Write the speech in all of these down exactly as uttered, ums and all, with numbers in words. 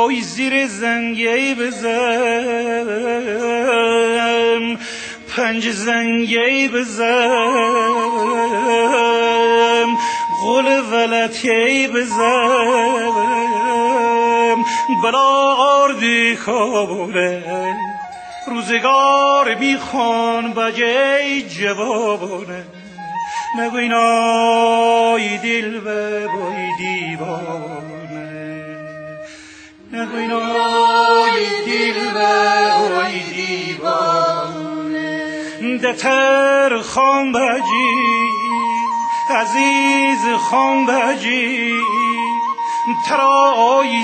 آی زیر زنگی بزن، پنج زنگی بزن، غل ولتی بزن، بلا آردی خوابونه، روزگار بیخوان بجای جوابونه. نگوی نای دل و بای دیوانه، نگوی نای دل و بای دیوانه. دتر خان بجی عزیز خان بجی، ترای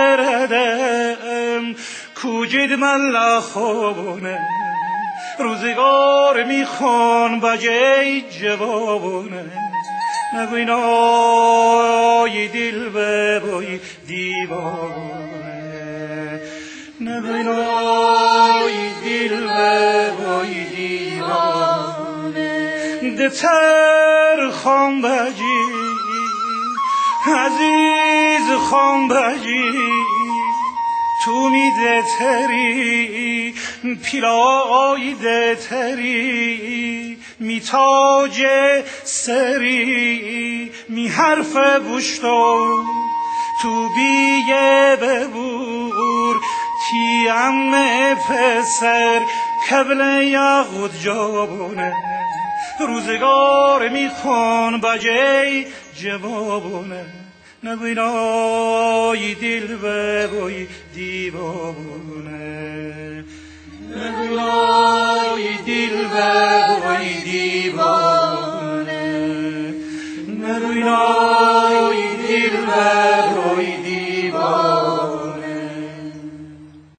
سردم کوجید من لخوابونه، روزگار میخوان بجای جوابونه. نگوی نای دل ببای دیوانه، نگوی نای دل ببای دیوانه. دتر خان بجی عزیز خان بجی، تو میده تری پیلای ده تری، می تاج سری می حرف بوشتو تو بیه ببور، تی ام پسر کبل یاغود جابونه، روزگار میخوان بجای جوابونه. نگوی نای دل ببای دیوانه، نگوی نای دل ببای دیوانه، نگوی نای دل ببای دیوانه.